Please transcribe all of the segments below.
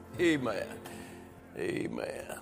Amen. Amen.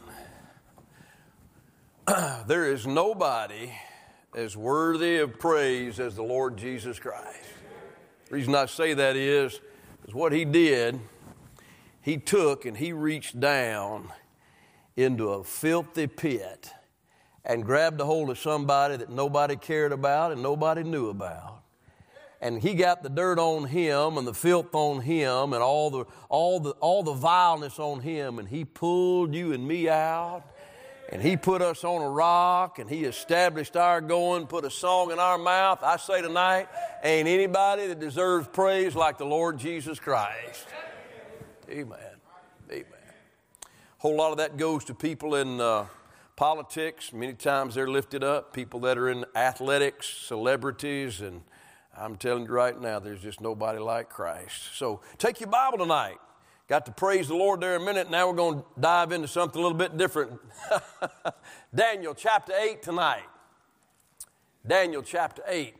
There is nobody as worthy of praise as the Lord Jesus Christ. The reason I say that is what he did, he took and he reached down into a filthy pit and grabbed a hold of somebody that nobody cared about and nobody knew about. And he got the dirt on him and the filth on him and all the vileness on him, and he pulled you and me out, and he put us on a rock, and he established our going, put a song in our mouth. I say tonight, ain't anybody that deserves praise like the Lord Jesus Christ. Amen. Amen. A whole lot of that goes to people in politics. Many times they're lifted up. People that are in athletics, celebrities, and I'm telling you right now, there's just nobody like Christ. So take your Bible tonight. Got to praise the Lord there a minute. Now we're going to dive into something a little bit different. Daniel chapter 8 tonight. Daniel chapter 8.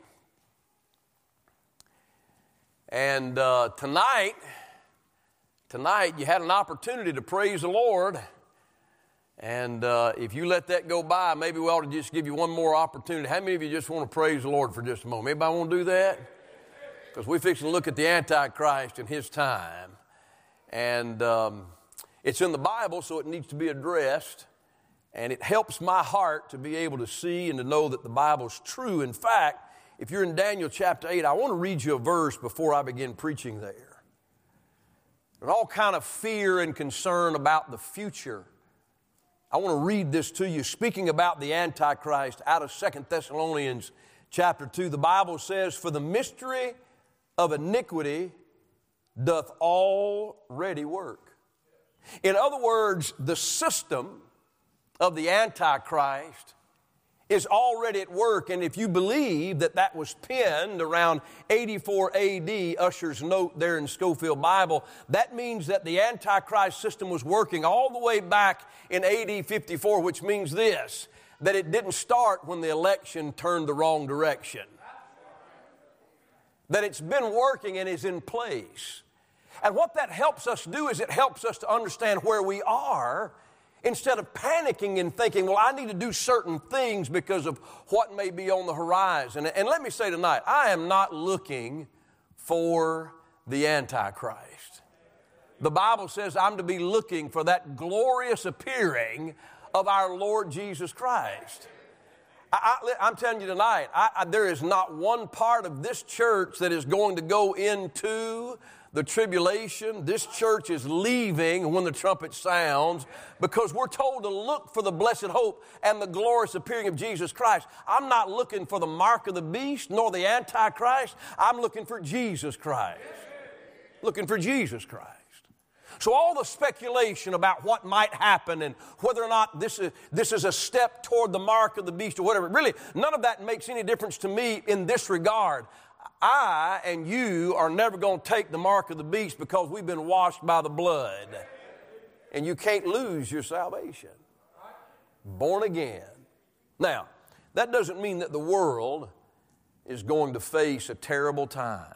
And tonight you had an opportunity to praise the Lord. And if you let that go by, maybe we ought to just give you one more opportunity. How many of you just want to praise the Lord for just a moment? Anybody want to do that? Because we're fixing to look at the Antichrist in his time. And it's in the Bible, so it needs to be addressed. And it helps my heart to be able to see and to know that the Bible's true. In fact, if you're in Daniel chapter 8, I want to read you a verse before I begin preaching there. There's all kind of fear and concern about the future. I want to read this to you, speaking about the Antichrist out of 2 Thessalonians chapter 2. The Bible says, "For the mystery of iniquity doth already work." In other words, the system of the Antichrist is already at work. And if you believe that that was penned around 84 AD, Usher's note there in Scofield Bible, that means that the Antichrist system was working all the way back in AD 54, which means this, that it didn't start when the election turned the wrong direction. That it's been working and is in place. And what that helps us do is it helps us to understand where we are instead of panicking and thinking, well, I need to do certain things because of what may be on the horizon. And let me say tonight, I am not looking for the Antichrist. The Bible says I'm to be looking for that glorious appearing of our Lord Jesus Christ. I'm telling you tonight, there is not one part of this church that is going to go into the tribulation. This church is leaving when the trumpet sounds because we're told to look for the blessed hope and the glorious appearing of Jesus Christ. I'm not looking for the mark of the beast nor the Antichrist. I'm looking for Jesus Christ. Looking for Jesus Christ. So all the speculation about what might happen and whether or not this is a step toward the mark of the beast or whatever, really, none of that makes any difference to me in this regard. I and you are never going to take the mark of the beast because we've been washed by the blood. And you can't lose your salvation. Born again. Now, that doesn't mean that the world is going to face a terrible time.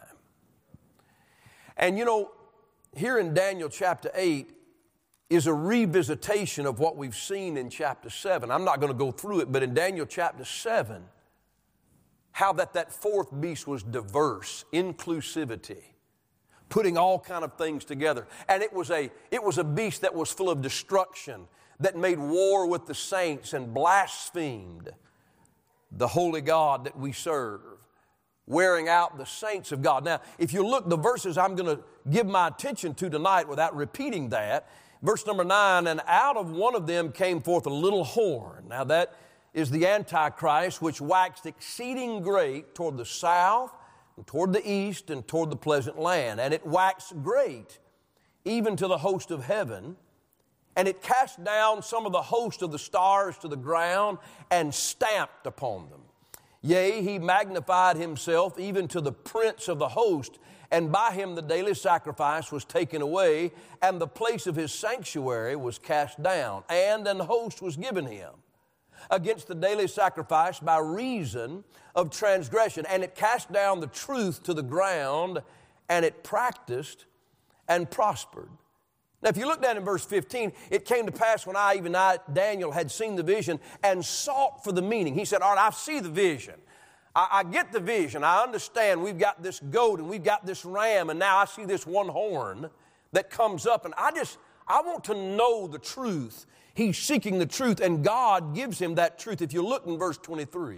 And you know, here in Daniel chapter 8 is a revisitation of what we've seen in chapter 7. I'm not going to go through it, but in Daniel chapter 7, how that fourth beast was diverse, inclusivity, putting all kind of things together. And it was a beast that was full of destruction, that made war with the saints and blasphemed the holy God that we serve, wearing out the saints of God. Now, if you look, the verses I'm going to give my attention to tonight without repeating that, verse number 9, "And out of one of them came forth a little horn." Now that is the Antichrist, which waxed exceeding great toward the south, and toward the east, and toward the pleasant land. And it waxed great, even to the host of heaven. And it cast down some of the host of the stars to the ground, and stamped upon them. Yea, he magnified himself even to the prince of the host, and by him the daily sacrifice was taken away, and the place of his sanctuary was cast down, and an host was given him against the daily sacrifice by reason of transgression. And it cast down the truth to the ground, and it practiced and prospered. Now, if you look down in verse 15, it came to pass when I, Daniel, had seen the vision and sought for the meaning. He said, all right, I see the vision. I get the vision. I understand we've got this goat and we've got this ram, and now I see this one horn that comes up, and I want to know the truth. He's seeking the truth, and God gives him that truth. If you look in verse 23,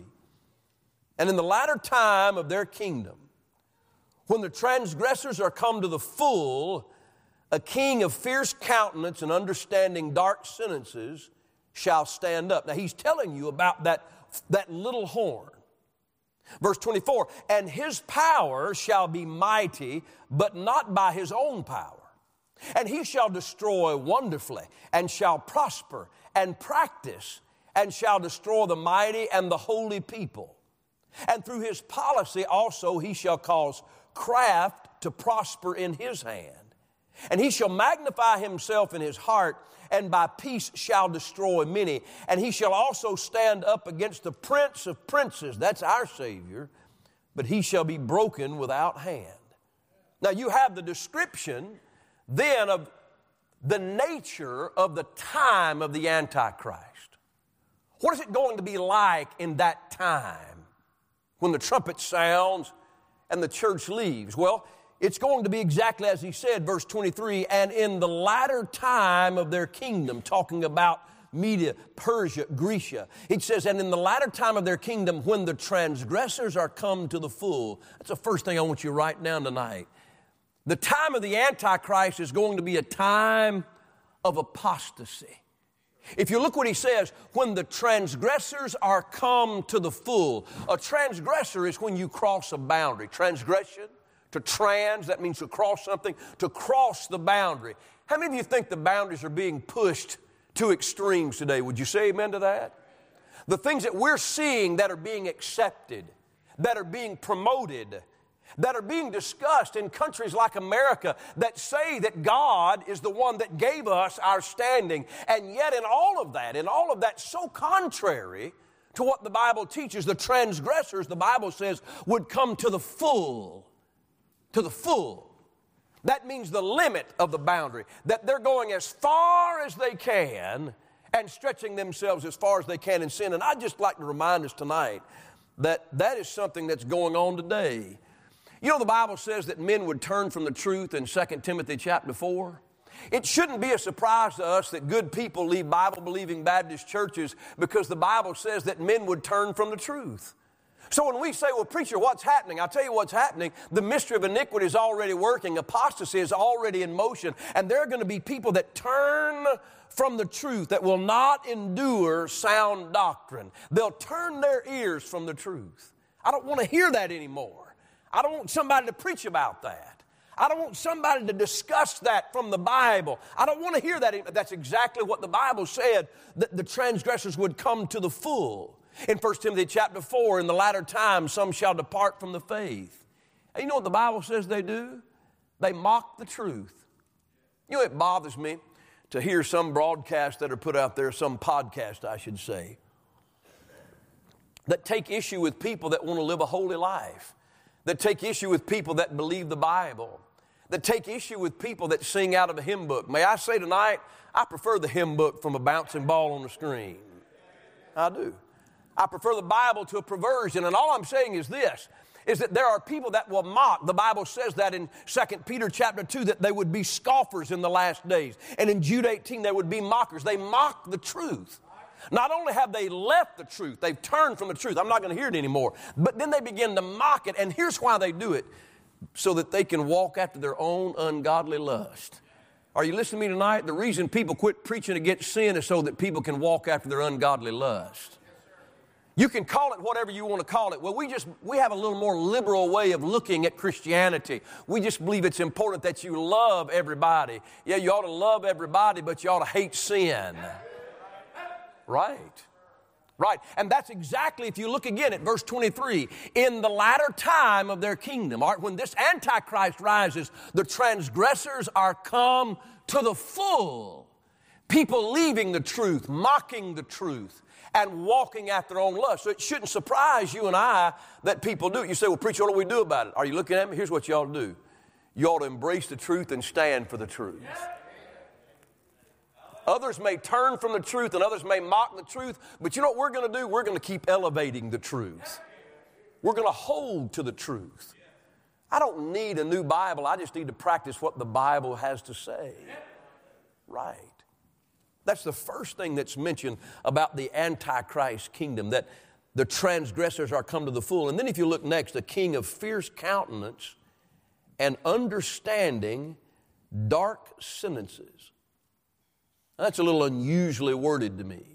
and in the latter time of their kingdom, when the transgressors are come to the full, a king of fierce countenance and understanding dark sentences shall stand up. Now, he's telling you about that little horn. Verse 24, and his power shall be mighty, but not by his own power. And he shall destroy wonderfully, and shall prosper, and practice, and shall destroy the mighty and the holy people. And through his policy also he shall cause craft to prosper in his hand. And he shall magnify himself in his heart, and by peace shall destroy many. And he shall also stand up against the prince of princes, that's our Savior, but he shall be broken without hand. Now you have the description then of the nature of the time of the Antichrist. What is it going to be like in that time when the trumpet sounds and the church leaves? Well, it's going to be exactly as he said, verse 23, and in the latter time of their kingdom, talking about Media, Persia, Grecia. It says, and in the latter time of their kingdom, when the transgressors are come to the full. That's the first thing I want you to write down tonight. The time of the Antichrist is going to be a time of apostasy. If you look what he says, when the transgressors are come to the full. A transgressor is when you cross a boundary. Transgression, to trans, that means to cross something, to cross the boundary. How many of you think the boundaries are being pushed to extremes today? Would you say amen to that? The things that we're seeing that are being accepted, that are being promoted, that are being discussed in countries like America that say that God is the one that gave us our standing. And yet in all of that, so contrary to what the Bible teaches, the transgressors, the Bible says, would come to the full. To the full. That means the limit of the boundary, that they're going as far as they can and stretching themselves as far as they can in sin. And I'd just like to remind us tonight that that is something that's going on today. You know, the Bible says that men would turn from the truth in 2 Timothy chapter 4. It shouldn't be a surprise to us that good people leave Bible-believing Baptist churches because the Bible says that men would turn from the truth. So when we say, well, preacher, what's happening? I'll tell you what's happening. The mystery of iniquity is already working. Apostasy is already in motion. And there are going to be people that turn from the truth, that will not endure sound doctrine. They'll turn their ears from the truth. I don't want to hear that anymore. I don't want somebody to preach about that. I don't want somebody to discuss that from the Bible. I don't want to hear that. That's exactly what the Bible said, that the transgressors would come to the full. In 1 Timothy chapter 4, in the latter time, some shall depart from the faith. And you know what the Bible says they do? They mock the truth. You know, it bothers me to hear some broadcasts that are put out there, some podcast, I should say, that take issue with people that want to live a holy life, that take issue with people that believe the Bible, that take issue with people that sing out of a hymn book. May I say tonight, I prefer the hymn book from a bouncing ball on the screen. I do. I prefer the Bible to a perversion. And all I'm saying is this, is that there are people that will mock. The Bible says that in 2 Peter chapter 2, that they would be scoffers in the last days. And in Jude 18, they would be mockers. They mock the truth. Not only have they left the truth, they've turned from the truth. I'm not going to hear it anymore. But then they begin to mock it. And here's why they do it, so that they can walk after their own ungodly lust. Are you listening to me tonight? The reason people quit preaching against sin is so that people can walk after their ungodly lust. You can call it whatever you want to call it. Well, we have a little more liberal way of looking at Christianity. We just believe it's important that you love everybody. Yeah, you ought to love everybody, but you ought to hate sin. Right. Right. And that's exactly, if you look again at verse 23, in the latter time of their kingdom, all right, when this Antichrist rises, the transgressors are come to the full. People leaving the truth, mocking the truth, and walking after their own lust. So it shouldn't surprise you and I that people do it. You say, well, preacher, what do we do about it? Are you looking at me? Here's what you ought to do. You ought to embrace the truth and stand for the truth. Others may turn from the truth and others may mock the truth, but you know what we're going to do? We're going to keep elevating the truth. We're going to hold to the truth. I don't need a new Bible. I just need to practice what the Bible has to say. Right. That's the first thing that's mentioned about the Antichrist kingdom, that the transgressors are come to the full. And then if you look next, a king of fierce countenance and understanding dark sentences. That's a little unusually worded to me.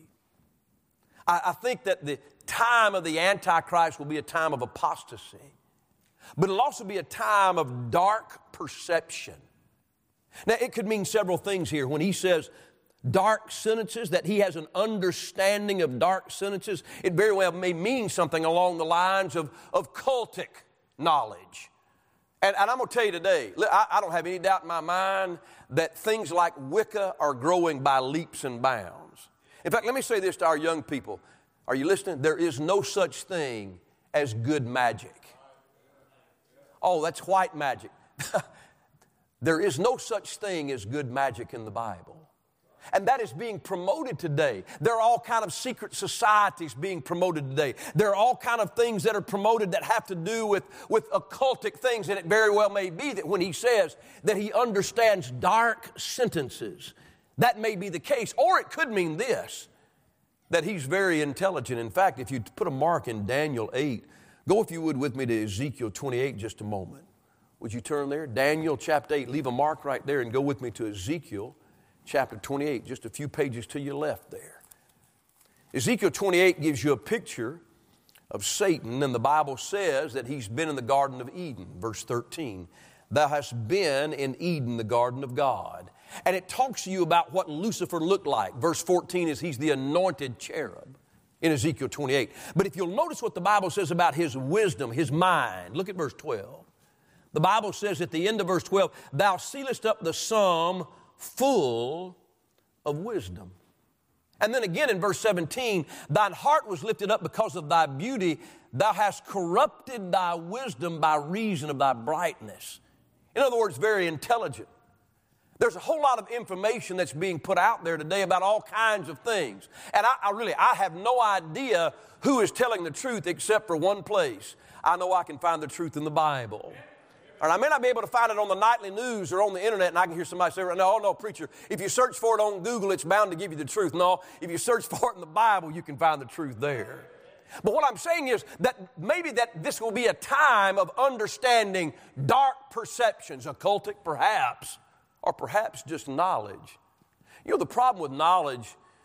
I think that the time of the Antichrist will be a time of apostasy, but it'll also be a time of dark perception. Now, it could mean several things here. When he says dark sentences, that he has an understanding of dark sentences, it very well may mean something along the lines of cultic knowledge. And I'm going to tell you today, I don't have any doubt in my mind that things like Wicca are growing by leaps and bounds. In fact, let me say this to our young people. Are you listening? There is no such thing as good magic. Oh, that's white magic. There is no such thing as good magic in the Bible. And that is being promoted today. There are all kind of secret societies being promoted today. There are all kind of things that are promoted that have to do with occultic things. And it very well may be that when he says that he understands dark sentences, that may be the case. Or it could mean this, that he's very intelligent. In fact, if you put a mark in Daniel 8, go if you would with me to Ezekiel 28 just a moment. Would you turn there? Daniel chapter 8, leave a mark right there and go with me to Ezekiel chapter 28, just a few pages to your left there. Ezekiel 28 gives you a picture of Satan, and the Bible says that he's been in the Garden of Eden. Verse 13, thou hast been in Eden, the garden of God. And it talks to you about what Lucifer looked like. Verse 14 is he's the anointed cherub in Ezekiel 28. But if you'll notice what the Bible says about his wisdom, his mind, look at verse 12. The Bible says at the end of verse 12, thou sealest up the sum full of wisdom. And then again in verse 17, thine heart was lifted up because of thy beauty. Thou hast corrupted thy wisdom by reason of thy brightness. In other words, very intelligent. There's a whole lot of information that's being put out there today about all kinds of things. And I have no idea who is telling the truth except for one place. I know I can find the truth in the Bible. And I may not be able to find it on the nightly news or on the internet, and I can hear somebody say, no, preacher, if you search for it on Google, it's bound to give you the truth. No, if you search for it in the Bible, you can find the truth there. But what I'm saying is that maybe that this will be a time of understanding dark perceptions, occultic perhaps, or perhaps just knowledge. You know, the problem with knowledge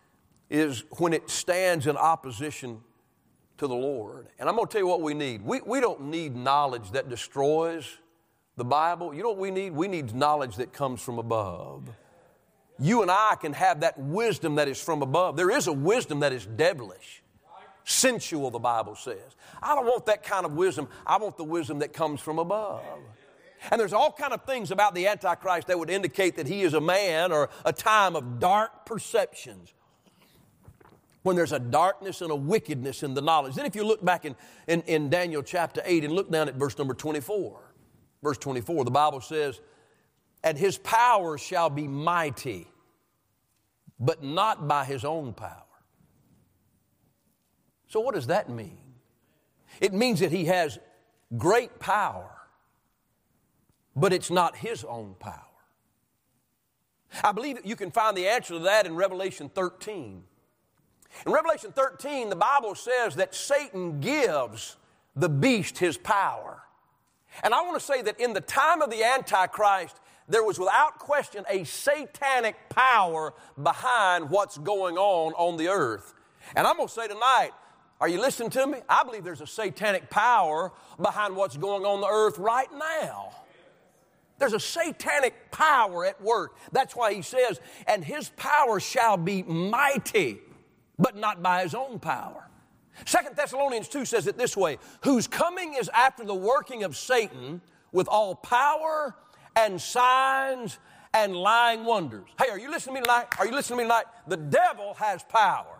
is when it stands in opposition to the Lord. And I'm going to tell you what we need. We don't need knowledge that destroys the Bible. You know what we need? We need knowledge that comes from above. You and I can have that wisdom that is from above. There is a wisdom that is devilish, sensual, the Bible says. I don't want that kind of wisdom. I want the wisdom that comes from above. And there's all kind of things about the Antichrist that would indicate that he is a man or a time of dark perceptions, when there's a darkness and a wickedness in the knowledge. Then if you look back in Daniel chapter 8 and look down at verse number 24. Verse 24, the Bible says, and his power shall be mighty, but not by his own power. So what does that mean? It means that he has great power, but it's not his own power. I believe that you can find the answer to that in Revelation 13. In Revelation 13, the Bible says that Satan gives the beast his power. And I want to say that in the time of the Antichrist, there was without question a satanic power behind what's going on the earth. And I'm going to say tonight, are you listening to me? I believe there's a satanic power behind what's going on the earth right now. There's a satanic power at work. That's why he says, and his power shall be mighty, but not by his own power. 2 Thessalonians 2 says it this way, whose coming is after the working of Satan with all power and signs and lying wonders. Hey, are you listening to me tonight? Are you listening to me tonight? The devil has power.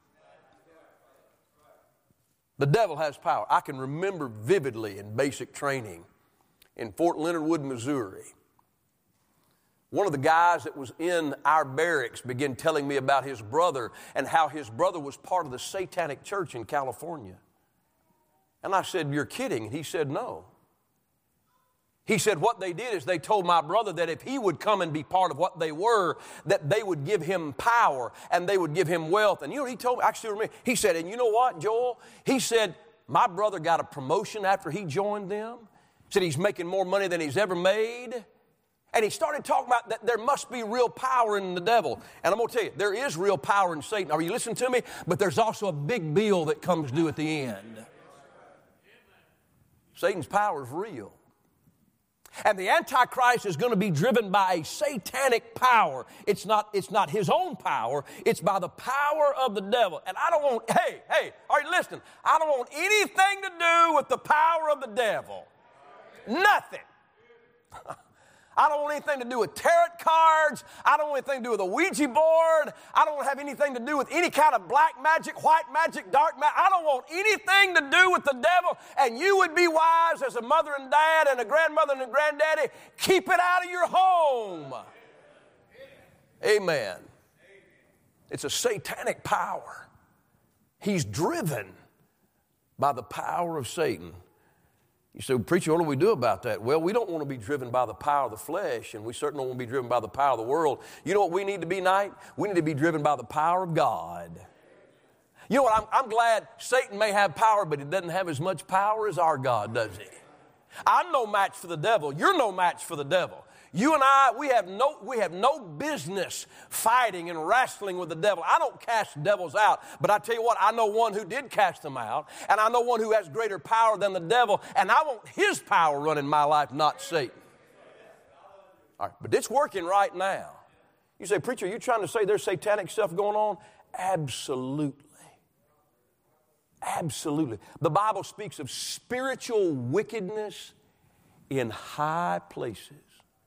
The devil has power. I can remember vividly in basic training in Fort Leonard Wood, Missouri. One of the guys that was in our barracks began telling me about his brother and how his brother was part of the Satanic Church in California. And I said, "You're kidding." And he said, "No." He said what they did is they told my brother that if he would come and be part of what they were, that they would give him power and they would give him wealth. And you know what he told me? I still remember. He said, "And you know what, Joel?" He said, "My brother got a promotion after he joined them." Said he's making more money than he's ever made. And he started talking about that there must be real power in the devil. And I'm going to tell you, there is real power in Satan. Are you listening to me? But there's also a big bill that comes due at the end. Satan's power is real. And the Antichrist is going to be driven by a satanic power. It's not his own power. It's by the power of the devil. And I don't want, hey, are you listening? I don't want anything to do with the power of the devil. Nothing. I don't want anything to do with tarot cards. I don't want anything to do with a Ouija board. I don't have anything to do with any kind of black magic, white magic, dark magic. I don't want anything to do with the devil. And you would be wise as a mother and dad and a grandmother and a granddaddy. Keep it out of your home. Amen. It's a satanic power. He's driven by the power of Satan. You say, "Well, preacher, what do we do about that?" Well, we don't want to be driven by the power of the flesh, and we certainly don't want to be driven by the power of the world. You know what we need to be tonight? We need to be driven by the power of God. You know what? I'm glad Satan may have power, but he doesn't have as much power as our God, does he? I'm no match for the devil. You're no match for the devil. You and I, we have no business fighting and wrestling with the devil. I don't cast devils out, but I tell you what, I know one who did cast them out, and I know one who has greater power than the devil, and I want his power running my life, not Satan. All right, but it's working right now. You say, "Preacher, are you trying to say there's satanic stuff going on?" Absolutely. Absolutely. The Bible speaks of spiritual wickedness in high places.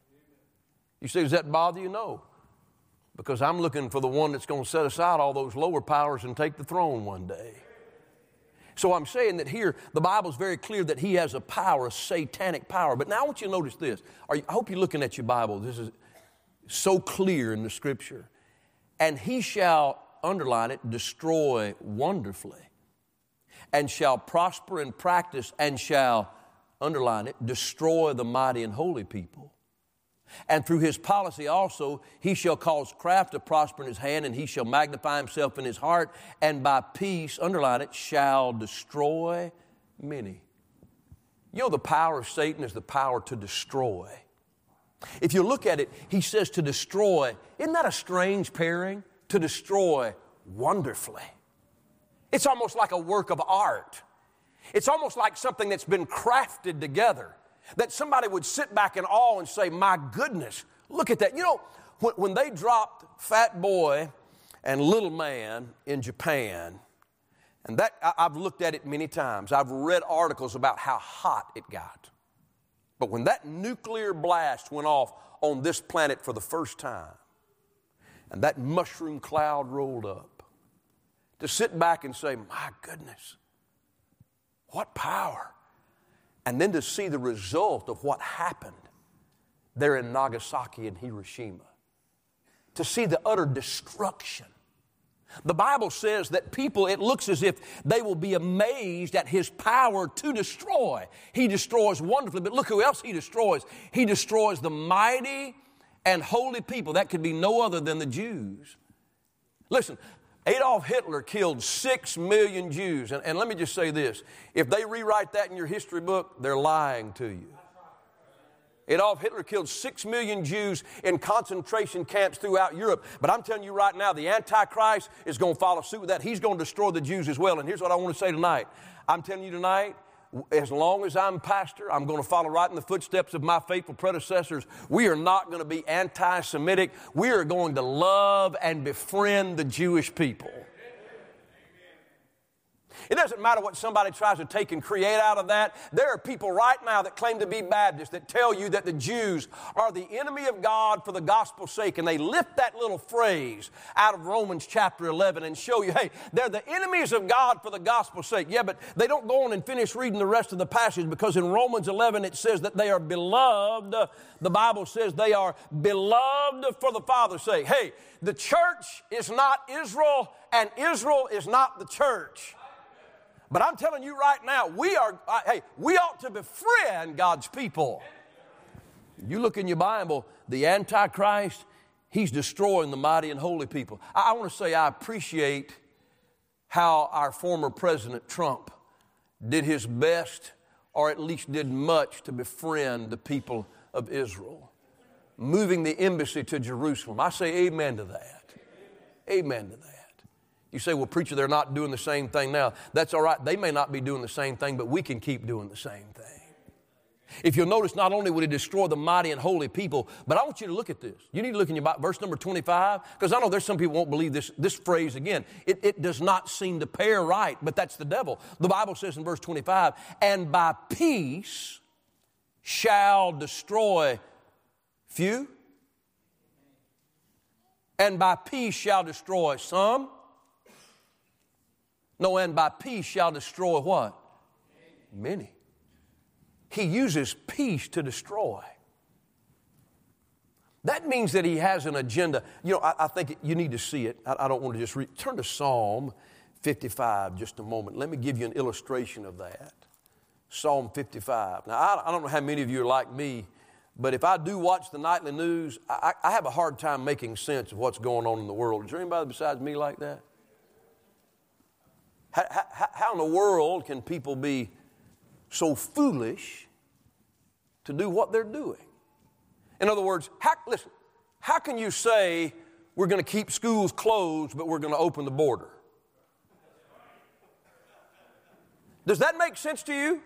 You say, "Does that bother you?" No. Because I'm looking for the one that's going to set aside all those lower powers and take the throne one day. So I'm saying that here, the Bible's very clear that he has a power, a satanic power. But now I want you to notice this. I hope you're looking at your Bible. This is so clear in the Scripture. "And he shall," underline it, "destroy wonderfully, and shall prosper in practice, and shall," underline it, "destroy the mighty and holy people. And through his policy also, he shall cause craft to prosper in his hand, and he shall magnify himself in his heart, and by peace," underline it, "shall destroy many." You know, the power of Satan is the power to destroy. If you look at it, he says to destroy. Isn't that a strange pairing? To destroy wonderfully. It's almost like a work of art. It's almost like something that's been crafted together, that somebody would sit back in awe and say, "My goodness, look at that." You know, when they dropped Fat Boy and Little Man in Japan, and that I've looked at it many times. I've read articles about how hot it got. But when that nuclear blast went off on this planet for the first time, and that mushroom cloud rolled up, to sit back and say, "My goodness, what power." And then to see the result of what happened there in Nagasaki and Hiroshima. To see the utter destruction. The Bible says that people, it looks as if they will be amazed at his power to destroy. He destroys wonderfully, but look who else he destroys. He destroys the mighty and holy people. That could be no other than the Jews. Listen, Adolf Hitler killed 6 million Jews. And let me just say this. If they rewrite that in your history book, they're lying to you. Adolf Hitler killed 6 million Jews in concentration camps throughout Europe. But I'm telling you right now, the Antichrist is going to follow suit with that. He's going to destroy the Jews as well. And here's what I want to say tonight. I'm telling you tonight, as long as I'm pastor, I'm going to follow right in the footsteps of my faithful predecessors. We are not going to be anti-Semitic. We are going to love and befriend the Jewish people. It doesn't matter what somebody tries to take and create out of that. There are people right now that claim to be Baptists that tell you that the Jews are the enemy of God for the gospel's sake, and they lift that little phrase out of Romans chapter 11 and show you, hey, they're the enemies of God for the gospel's sake. Yeah, but they don't go on and finish reading the rest of the passage, because in Romans 11 it says that they are beloved. The Bible says they are beloved for the Father's sake. Hey, the church is not Israel, and Israel is not the church. But I'm telling you right now, we ought to befriend God's people. You look in your Bible, the Antichrist, he's destroying the mighty and holy people. I want to say I appreciate how our former President Trump did his best, or at least did much, to befriend the people of Israel, moving the embassy to Jerusalem. I say amen to that. Amen to that. You say, well, preacher, they're not doing the same thing now. That's all right. They may not be doing the same thing, but we can keep doing the same thing. If you'll notice, not only would he destroy the mighty and holy people, but I want you to look at this. You need to look in your Bible, verse number 25, because I know there's some people who won't believe this phrase again. It does not seem to pair right, but that's the devil. The Bible says in verse 25, and by peace shall destroy few, and by peace shall destroy some. No, and by peace shall destroy what? Many. He uses peace to destroy. That means that he has an agenda. You know, I think you need to see it. I don't want to just read. Turn to Psalm 55 just a moment. Let me give you an illustration of that. Psalm 55. Now, I don't know how many of you are like me, but if I do watch the nightly news, I have a hard time making sense of what's going on in the world. Is there anybody besides me like that? How in the world can people be so foolish to do what they're doing? In other words, how can you say we're going to keep schools closed, but we're going to open the border? Does that make sense to you?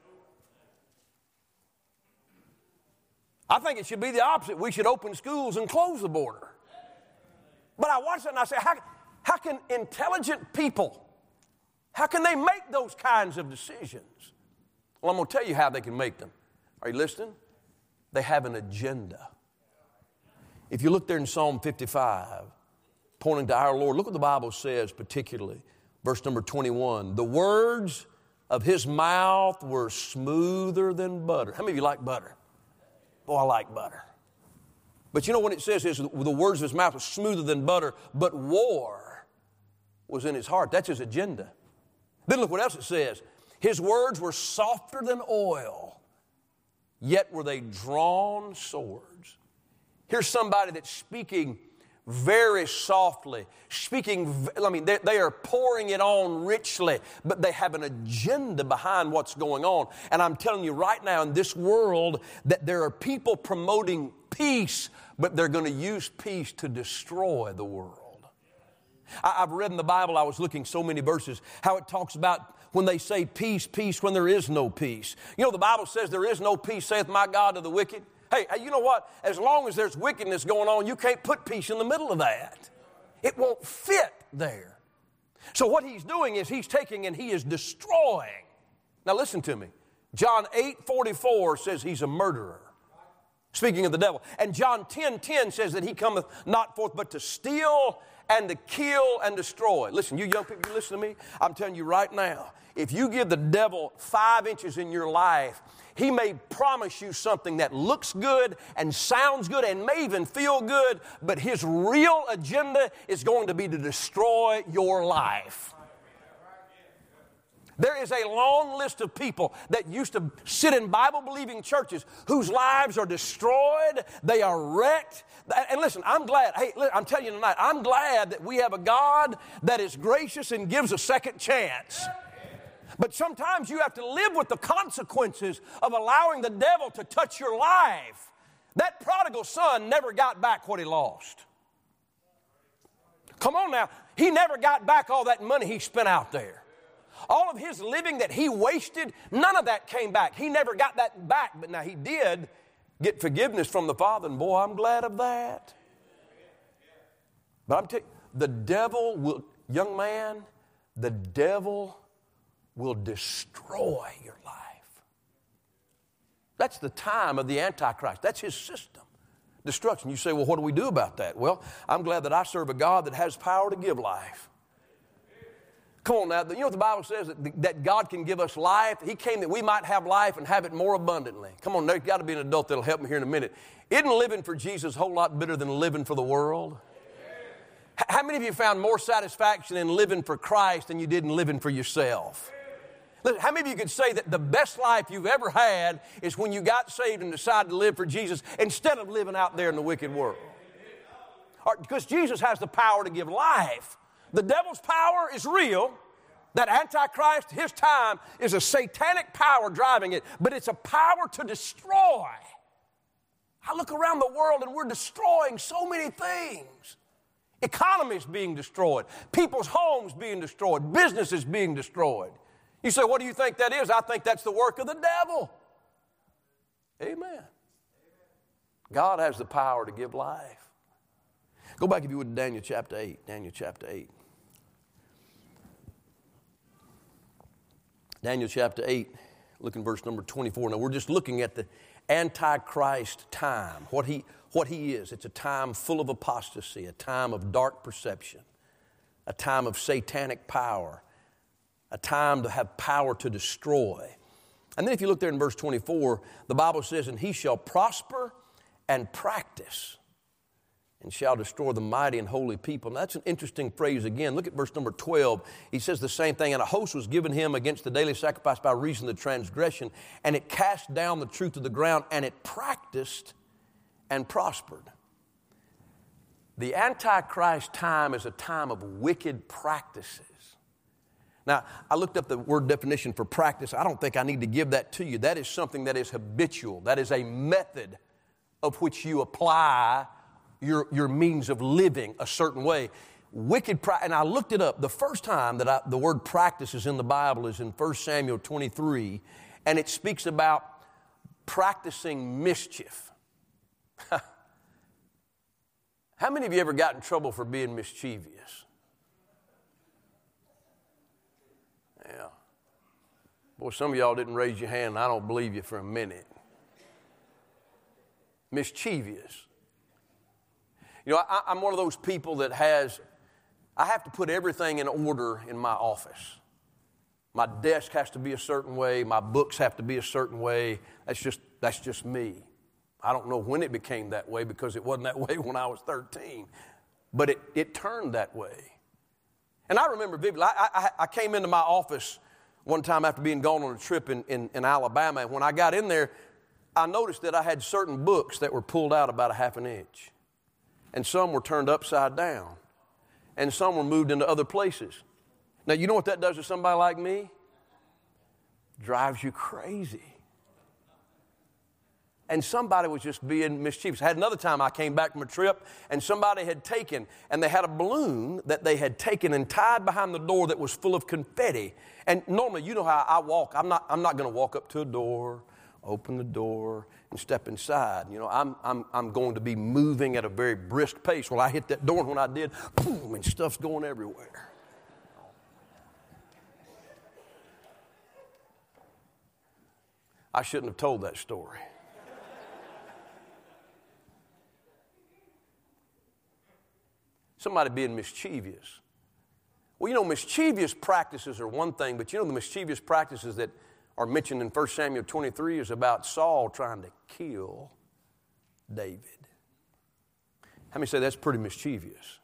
I think it should be the opposite. We should open schools and close the border. But I watch that and I say, how can intelligent people, how can they make those kinds of decisions? Well, I'm going to tell you how they can make them. Are you listening? They have an agenda. If you look there in Psalm 55, pointing to our Lord, look what the Bible says particularly. Verse number 21, the words of his mouth were smoother than butter. How many of you like butter? Oh, I like butter. But you know what it says is the words of his mouth were smoother than butter, but war was in his heart. That's his agenda. Then look what else it says. His words were softer than oil, yet were they drawn swords. Here's somebody that's speaking very softly, they are pouring it on richly, but they have an agenda behind what's going on. And I'm telling you right now in this world that there are people promoting peace, but they're going to use peace to destroy the world. I've read in the Bible, I was looking so many verses, how it talks about when they say peace, peace, when there is no peace. You know, the Bible says there is no peace, saith my God, to the wicked. Hey, you know what? As long as there's wickedness going on, you can't put peace in the middle of that. It won't fit there. So what he's doing is he's taking and he is destroying. Now listen to me. John 8:44 says he's a murderer. Speaking of the devil. And John 10:10 says that he cometh not forth but to steal and to kill and destroy. Listen, you young people, you listen to me. I'm telling you right now, if you give the devil 5 inches in your life, he may promise you something that looks good and sounds good and may even feel good, but his real agenda is going to be to destroy your life. There is a long list of people that used to sit in Bible-believing churches whose lives are destroyed, they are wrecked. And listen, I'm glad, I'm telling you tonight, I'm glad that we have a God that is gracious and gives a second chance. But sometimes you have to live with the consequences of allowing the devil to touch your life. That prodigal son never got back what he lost. Come on now, he never got back all that money he spent out there. All of his living that he wasted, none of that came back. He never got that back, but now he did get forgiveness from the Father, and boy, I'm glad of that. But I'm telling you, the devil will, young man, the devil will destroy your life. That's the time of the Antichrist. That's his system. Destruction. You say, well, what do we do about that? Well, I'm glad that I serve a God that has power to give life. Come on now. You know what the Bible says? That God can give us life. He came that we might have life and have it more abundantly. Come on, there's got to be an adult that'll help me here in a minute. Isn't living for Jesus a whole lot better than living for the world? How many of you found more satisfaction in living for Christ than you did in living for yourself? Listen, how many of you could say that the best life you've ever had is when you got saved and decided to live for Jesus instead of living out there in the wicked world? Because Jesus has the power to give life. The devil's power is real. That Antichrist, his time, is a satanic power driving it, but it's a power to destroy. I look around the world and we're destroying so many things. Economies being destroyed, people's homes being destroyed, businesses being destroyed. You say, what do you think that is? I think that's the work of the devil. Amen. God has the power to give life. Go back, if you would, to Daniel chapter 8. Daniel chapter 8. Daniel chapter 8, look in verse number 24. Now, we're just looking at the Antichrist time, what he is. It's a time full of apostasy, a time of dark perception, a time of satanic power, a time to have power to destroy. And then if you look there in verse 24, the Bible says, and he shall prosper and practice and shall destroy the mighty and holy people. Now, that's an interesting phrase again. Look at verse number 12. He says the same thing. And a host was given him against the daily sacrifice by reason of the transgression, and it cast down the truth to the ground, and it practiced and prospered. The Antichrist time is a time of wicked practices. Now, I looked up the word definition for practice. I don't think I need to give that to you. That is something that is habitual. That is a method of which you apply your means of living a certain way. And I looked it up. The first time that the word practice is in the Bible is in 1 Samuel 23, and it speaks about practicing mischief. How many of you ever got in trouble for being mischievous? Yeah. Boy, some of y'all didn't raise your hand, and I don't believe you for a minute. Mischievous. You know, I'm one of those people that I have to put everything in order in my office. My desk has to be a certain way. My books have to be a certain way. That's just me. I don't know when it became that way because it wasn't that way when I was 13. But it turned that way. And I remember vividly, I came into my office one time after being gone on a trip in Alabama. And when I got in there, I noticed that I had certain books that were pulled out about a half an inch. And some were turned upside down. And some were moved into other places. Now, you know what that does to somebody like me? Drives you crazy. And somebody was just being mischievous. I had another time I came back from a trip, and somebody had taken, and they had a balloon that they had taken and tied behind the door that was full of confetti. And normally, you know how I walk. I'm not going to walk up to a door, open the door, and step inside. You know, I'm going to be moving at a very brisk pace. Well, I hit that door, and when I did, boom, and stuff's going everywhere. I shouldn't have told that story. Somebody being mischievous. Well, you know, mischievous practices are one thing, but you know the mischievous practices that are mentioned in 1 Samuel 23 is about Saul trying to kill David. How many say that's pretty mischievous?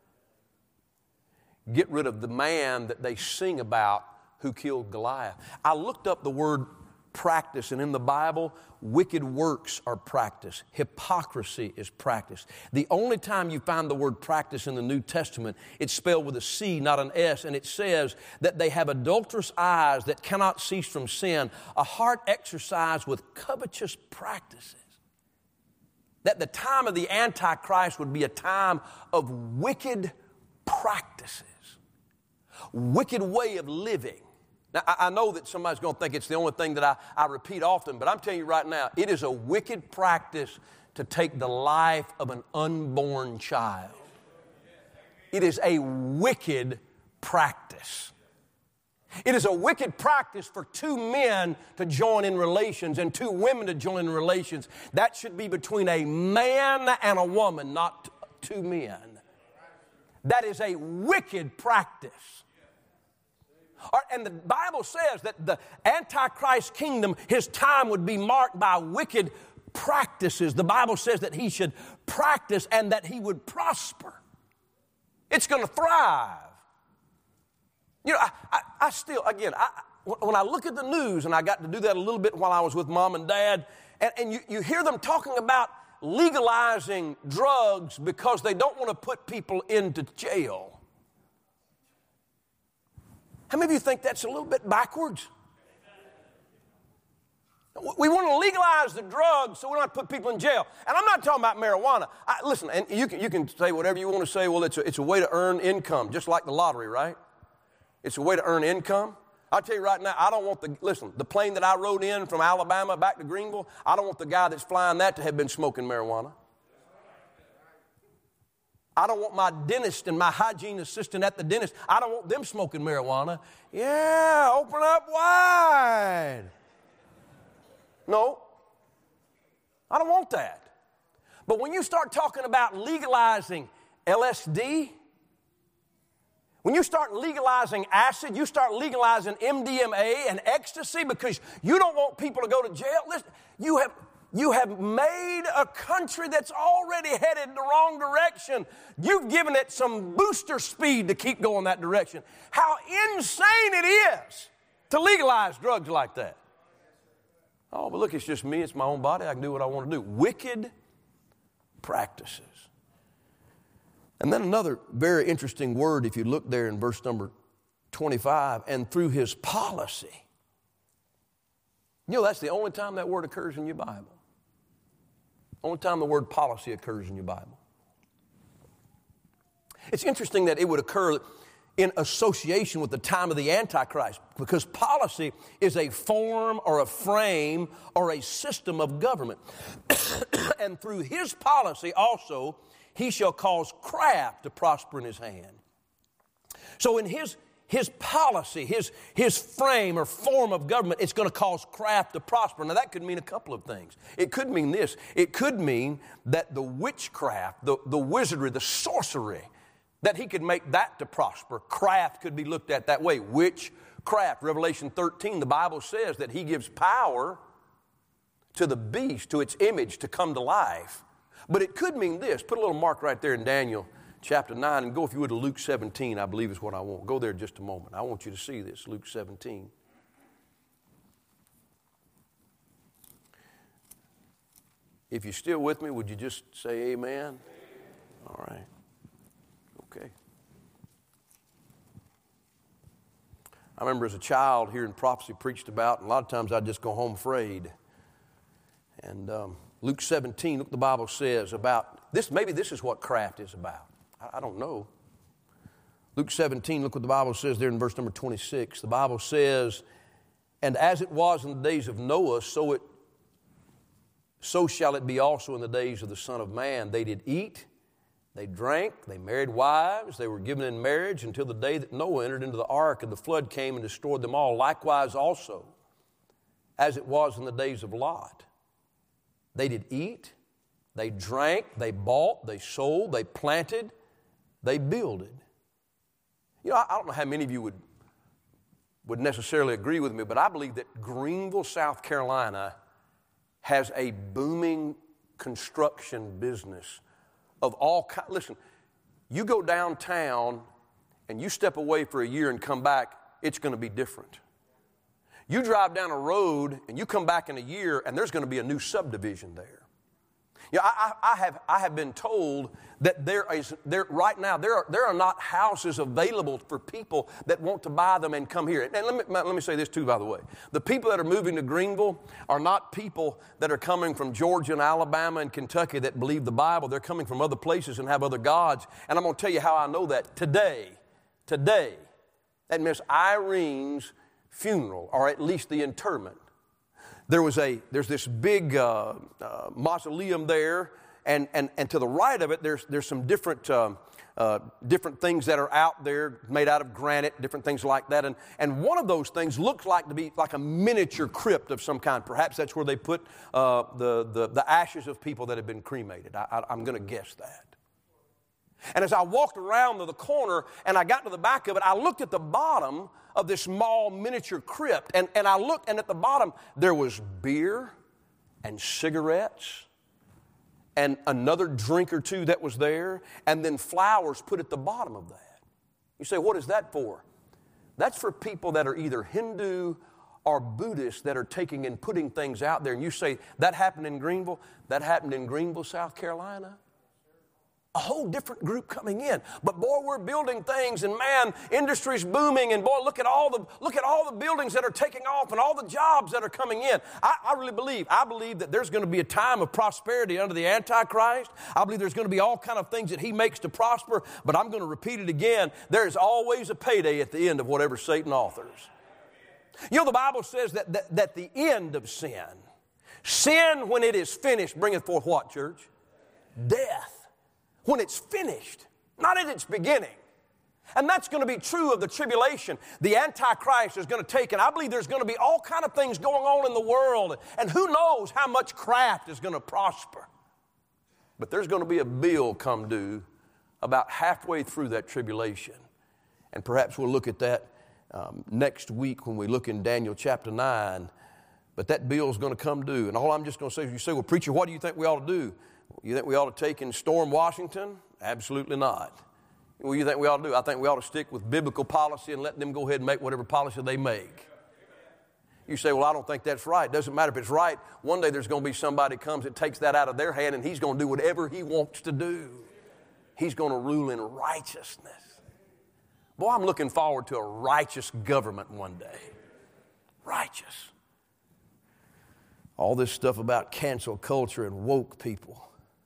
Get rid of the man that they sing about who killed Goliath. I looked up the word practice, and in the Bible, wicked works are practiced. Hypocrisy is practiced. The only time you find the word practice in the New Testament, it's spelled with a C, not an S, and it says that they have adulterous eyes that cannot cease from sin, a heart exercised with covetous practices. That the time of the Antichrist would be a time of wicked practices, wicked way of living. Now, I know that somebody's going to think it's the only thing that I repeat often, but I'm telling you right now, it is a wicked practice to take the life of an unborn child. It is a wicked practice. It is a wicked practice for two men to join in relations and two women to join in relations. That should be between a man and a woman, not two men. That is a wicked practice. And the Bible says that the Antichrist kingdom, his time would be marked by wicked practices. The Bible says that he should practice and that he would prosper. It's going to thrive. You know, I still, again, when I look at the news, and I got to do that a little bit while I was with Mom and Dad, and you hear them talking about legalizing drugs because they don't want to put people into jail. How many of you think that's a little bit backwards? We want to legalize the drugs so we don't have to put people in jail. And I'm not talking about marijuana. Listen, and you can say whatever you want to say. Well, it's a way to earn income, just like the lottery, right? It's a way to earn income. I'll tell you right now, I don't want the plane that I rode in from Alabama back to Greenville, I don't want the guy that's flying that to have been smoking marijuana. I don't want my dentist and my hygiene assistant at the dentist, I don't want them smoking marijuana. Yeah, open up wide. No, I don't want that. But when you start talking about legalizing LSD, when you start legalizing acid, you start legalizing MDMA and ecstasy because you don't want people to go to jail. Listen, you have made a country that's already headed in the wrong direction. You've given it some booster speed to keep going that direction. How insane it is to legalize drugs like that. Oh, but look, it's just me. It's my own body. I can do what I want to do. Wicked practices. And then another very interesting word, if you look there in verse number 25, and through his policy. You know, that's the only time that word occurs in your Bible. Only time the word policy occurs in your Bible. It's interesting that it would occur in association with the time of the Antichrist, because policy is a form or a frame or a system of government. And through his policy also, he shall cause craft to prosper in his hand. So in his policy, his frame or form of government, it's going to cause craft to prosper. Now that could mean a couple of things. It could mean this. It could mean that the witchcraft, the wizardry, the sorcery, that he could make that to prosper. Craft could be looked at that way. Witchcraft. Revelation 13, the Bible says that he gives power to the beast, to its image, to come to life. But it could mean this. Put a little mark right there in Daniel chapter 9 and go, if you would, to Luke 17, I believe is what I want. Go there just a moment. I want you to see this, Luke 17. If you're still with me, would you just say amen? All right. Okay. I remember as a child hearing prophecy preached about, and a lot of times I'd just go home afraid. And Luke 17, look what the Bible says about this. Maybe this is what craft is about. I don't know. Luke 17, look what the Bible says there in verse number 26. The Bible says, and as it was in the days of Noah, so shall it be also in the days of the Son of Man. They did eat, they drank, they married wives, they were given in marriage until the day that Noah entered into the ark and the flood came and destroyed them all. Likewise also, as it was in the days of Lot. They did eat, they drank, they bought, they sold, they planted, they builded. You know, I don't know how many of you would necessarily agree with me, but I believe that Greenville, South Carolina has a booming construction business of all kinds. Listen, you go downtown and you step away for a year and come back, it's going to be different. You drive down a road and you come back in a year and there's going to be a new subdivision there. You know, I have been told that right now there are not houses available for people that want to buy them and come here. And let me say this too, by the way. The people that are moving to Greenville are not people that are coming from Georgia and Alabama and Kentucky that believe the Bible. They're coming from other places and have other gods. And I'm going to tell you how I know that. Today, at Miss Irene's funeral, or at least the interment, there's this big mausoleum there, and to the right of it, there's some different different things that are out there made out of granite, different things like that. And one of those things looks like to be like a miniature crypt of some kind. Perhaps that's where they put the ashes of people that have been cremated. I'm going to guess that. And as I walked around the corner and I got to the back of it, I looked at the bottom of this small miniature crypt. And I looked, and at the bottom there was beer and cigarettes and another drink or two that was there, and then flowers put at the bottom of that. You say, what is that for? That's for people that are either Hindu or Buddhist that are taking and putting things out there. And you say, that happened in Greenville? That happened in Greenville, South Carolina? A whole different group coming in. But boy, we're building things, and man, industry's booming, and boy, look at all the buildings that are taking off and all the jobs that are coming in. I believe that there's going to be a time of prosperity under the Antichrist. I believe there's going to be all kind of things that he makes to prosper, but I'm going to repeat it again. There is always a payday at the end of whatever Satan authors. You know, the Bible says that the end of sin, when it is finished, bringeth forth what, church? Death. When it's finished, not at its beginning. And that's going to be true of the tribulation. The Antichrist is going to take, and I believe there's going to be all kind of things going on in the world, and who knows how much craft is going to prosper. But there's going to be a bill come due about halfway through that tribulation. And perhaps we'll look at that next week when we look in Daniel chapter 9. But that bill is going to come due. And all I'm just going to say is, you say, well, preacher, what do you think we ought to do? You think we ought to take and storm Washington? Absolutely not. What do you think we ought to do? I think we ought to stick with biblical policy and let them go ahead and make whatever policy they make. You say, well, I don't think that's right. It doesn't matter if it's right. One day there's going to be somebody comes that takes that out of their hand, and he's going to do whatever he wants to do. He's going to rule in righteousness. Boy, I'm looking forward to a righteous government one day. Righteous. All this stuff about cancel culture and woke people.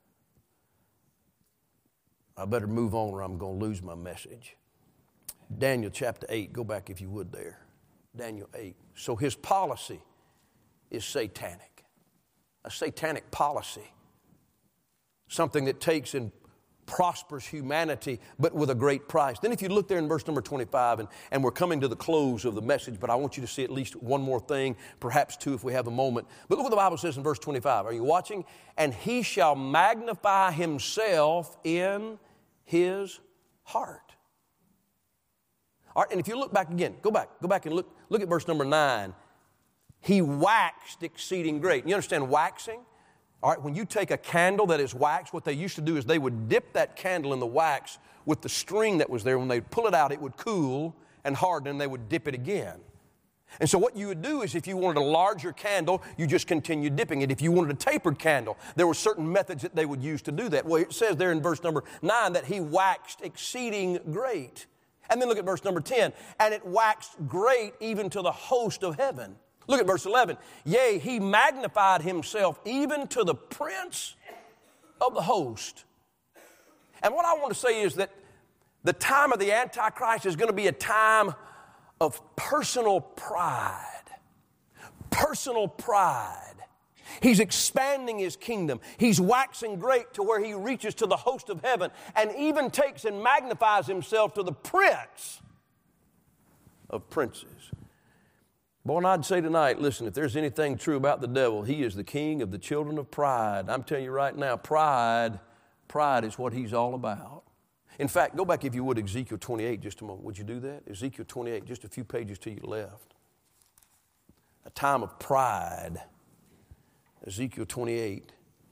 I better move on or I'm going to lose my message. Daniel chapter 8, go back if you would there. Daniel 8. So his policy is satanic. A satanic policy. Something that takes and prospers humanity, but with a great price. Then if you look there in verse number 25, and we're coming to the close of the message, but I want you to see at least one more thing, perhaps two if we have a moment. But look what the Bible says in verse 25. Are you watching? And he shall magnify himself in his heart. All right, and if you look back again, go back and look at verse number 9. He waxed exceeding great. You understand waxing? All right, when you take a candle that is waxed, what they used to do is they would dip that candle in the wax with the string that was there. When they'd pull it out, it would cool and harden, and they would dip it again. And so what you would do is if you wanted a larger candle, you just continue dipping it. If you wanted a tapered candle, there were certain methods that they would use to do that. Well, it says there in verse number 9 that he waxed exceeding great. And then look at verse number 10. And it waxed great even to the host of heaven. Look at verse 11. Yea, he magnified himself even to the prince of the host. And what I want to say is that the time of the Antichrist is going to be a time of personal pride. Personal pride. He's expanding his kingdom. He's waxing great to where he reaches to the host of heaven and even takes and magnifies himself to the prince of princes. Boy, and I'd say tonight, listen, if there's anything true about the devil, he is the king of the children of pride. I'm telling you right now, pride is what he's all about. In fact, go back if you would, Ezekiel 28 just a moment. Would you do that? Ezekiel 28, just a few pages to your left. A time of pride. Ezekiel 28.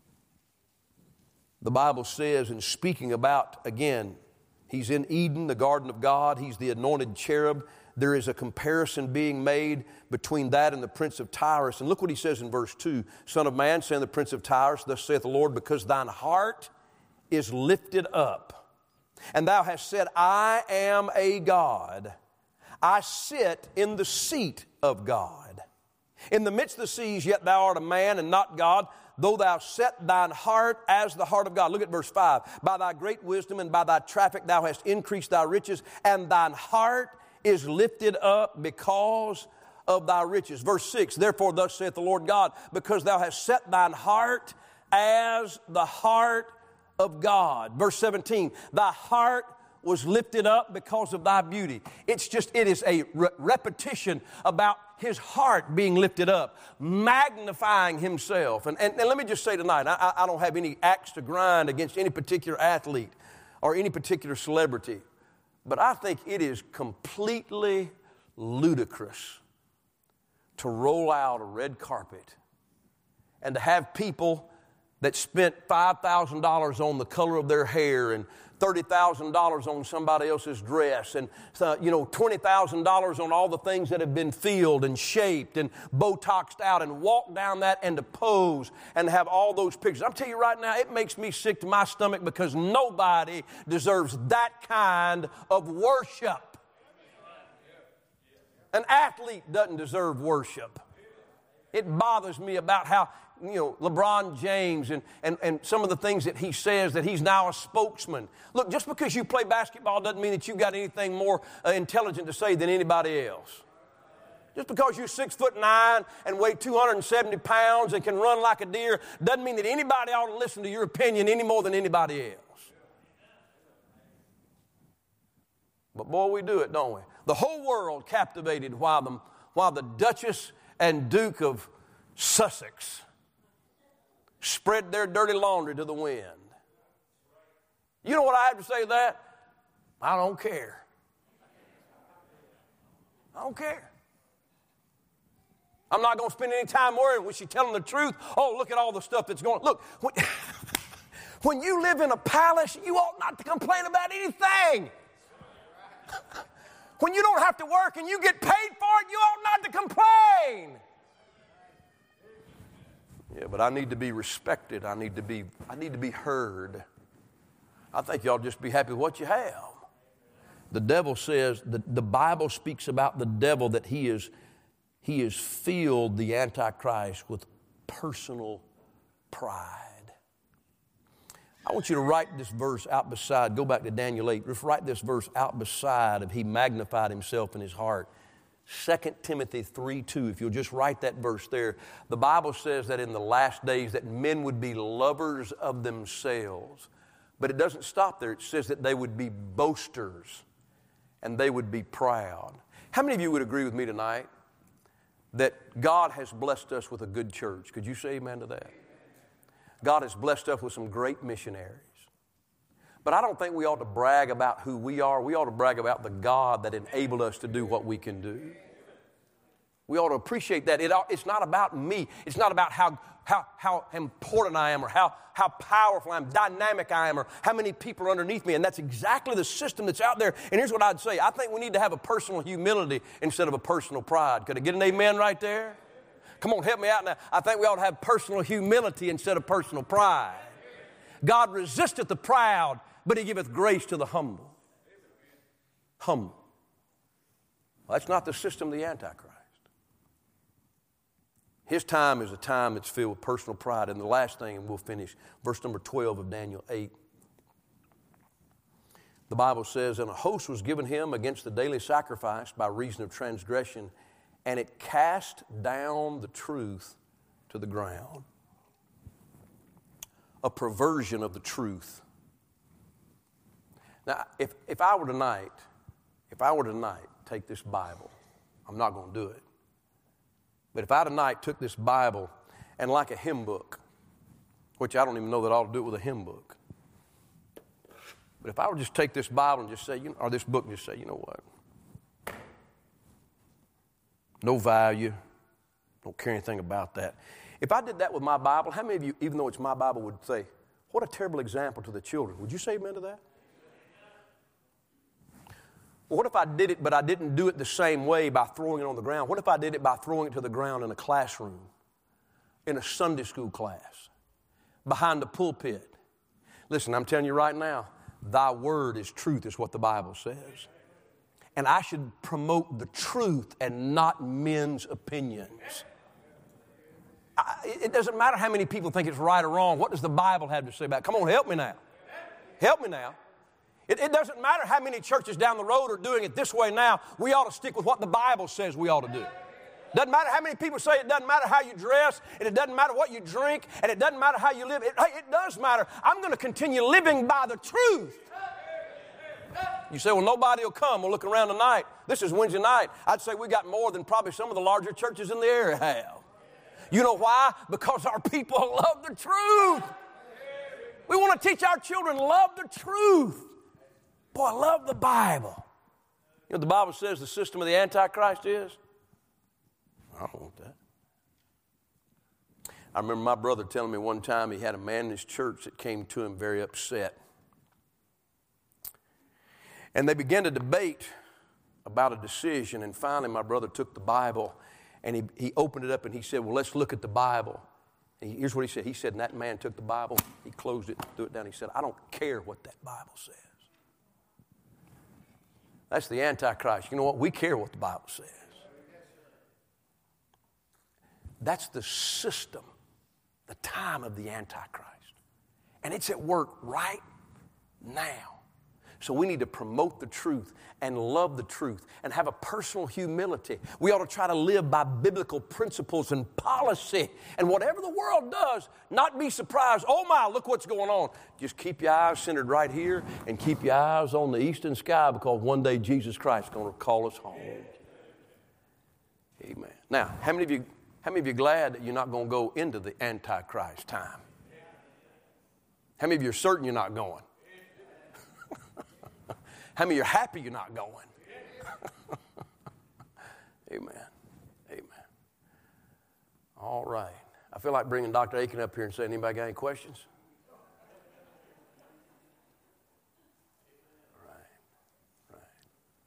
The Bible says, in speaking about, again, he's in Eden, the garden of God. He's the anointed cherub. There is a comparison being made between that and the prince of Tyrus. And look what he says in verse 2. Son of man, saying the prince of Tyrus, thus saith the Lord, because thine heart is lifted up, and thou hast said, I am a God. I sit in the seat of God. In the midst of the seas, yet thou art a man and not God, though thou set thine heart as the heart of God. Look at verse 5. By thy great wisdom and by thy traffic thou hast increased thy riches, and thine heart is lifted up because of thy riches. Verse 6, therefore thus saith the Lord God, because thou hast set thine heart as the heart of God. Verse 17, thy heart was lifted up because of thy beauty. It is a repetition about his heart being lifted up, magnifying himself. And let me just say tonight, I don't have any axe to grind against any particular athlete or any particular celebrity, but I think it is completely ludicrous to roll out a red carpet and to have people that spent $5,000 on the color of their hair and $30,000 on somebody else's dress and $20,000 on all the things that have been filled and shaped and Botoxed out and walk down that and to pose and have all those pictures. I'm telling you right now, it makes me sick to my stomach because nobody deserves that kind of worship. An athlete doesn't deserve worship. It bothers me about how LeBron James and some of the things that he says, that he's now a spokesman. Look, just because you play basketball doesn't mean that you've got anything more intelligent to say than anybody else. Just because you're 6'9" and weigh 270 pounds and can run like a deer doesn't mean that anybody ought to listen to your opinion any more than anybody else. But boy, we do it, don't we? The whole world captivated while the Duchess and Duke of Sussex spread their dirty laundry to the wind. You know what I have to say to that? I don't care. I don't care. I'm not going to spend any time worrying. Was she telling the truth? Oh, look at all the stuff that's going on. Look, when you live in a palace, you ought not to complain about anything. When you don't have to work and you get paid for it, you ought not to complain. Yeah, but I need to be respected. I need to be heard. I think y'all just be happy with what you have. The devil says, the Bible speaks about the devil that he is filled, the Antichrist, with personal pride. I want you to write this verse out beside, go back to Daniel 8, just write this verse out beside of he magnified himself in his heart. 2 Timothy 3:2, if you'll just write that verse there. The Bible says that in the last days that men would be lovers of themselves. But it doesn't stop there. It says that they would be boasters and they would be proud. How many of you would agree with me tonight that God has blessed us with a good church? Could you say amen to that? God has blessed us with some great missionaries. But I don't think we ought to brag about who we are. We ought to brag about the God that enabled us to do what we can do. We ought to appreciate that. It's not about me. It's not about how important I am or how powerful I am, dynamic I am, or how many people are underneath me. And that's exactly the system that's out there. And here's what I'd say. I think we need to have a personal humility instead of a personal pride. Could I get an amen right there? Come on, help me out now. I think we ought to have personal humility instead of personal pride. God resisteth the proud, but he giveth grace to the humble. Humble. Well, that's not the system of the Antichrist. His time is a time that's filled with personal pride. And the last thing, and we'll finish, verse number 12 of Daniel 8. The Bible says, and a host was given him against the daily sacrifice by reason of transgression, and it cast down the truth to the ground. A perversion of the truth. Now, if I were tonight, take this Bible, I'm not going to do it. But if I tonight took this Bible and like a hymn book, which I don't even know that I ought to do it with a hymn book. But if I would just take this Bible and just say, or this book and just say, you know what? No value. Don't care anything about that. If I did that with my Bible, how many of you, even though it's my Bible, would say, what a terrible example to the children? Would you say amen to that? Well, what if I did it, but I didn't do it the same way by throwing it on the ground? What if I did it by throwing it to the ground in a classroom, in a Sunday school class, behind the pulpit? Listen, I'm telling you right now, thy word is truth, is what the Bible says. And I should promote the truth and not men's opinions. It doesn't matter how many people think it's right or wrong. What does the Bible have to say about it? Come on, help me now. Help me now. It doesn't matter how many churches down the road are doing it this way now. We ought to stick with what the Bible says we ought to do. Doesn't matter how many people say it doesn't matter how you dress, and it doesn't matter what you drink, and it doesn't matter how you live. It does matter. I'm going to continue living by the truth. You say, well, nobody will come. We'll look around tonight. This is Wednesday night. I'd say we got more than probably some of the larger churches in the area have. You know why? Because our people love the truth. We want to teach our children love the truth. Boy, I love the Bible. You know what the Bible says the system of the Antichrist is? I don't want that. I remember my brother telling me one time he had a man in his church that came to him very upset. And they began to debate about a decision, and finally my brother took the Bible and he opened it up and he said, well, let's look at the Bible. And here's what he said. He said, and that man took the Bible, he closed it, threw it down. He said, I don't care what that Bible says. That's the Antichrist. You know what? We care what the Bible says. That's the system, the time of the Antichrist. And it's at work right now. So we need to promote the truth and love the truth and have a personal humility. We ought to try to live by biblical principles and policy. And whatever the world does, not be surprised. Oh my, look what's going on. Just keep your eyes centered right here and keep your eyes on the eastern sky, because one day Jesus Christ is going to call us home. Amen. Now, how many of you are glad that you're not going to go into the Antichrist time? How many of you are certain you're not going? How many are happy you're not going? Amen. Amen. All right. I feel like bringing Dr. Aiken up here and saying, anybody got any questions?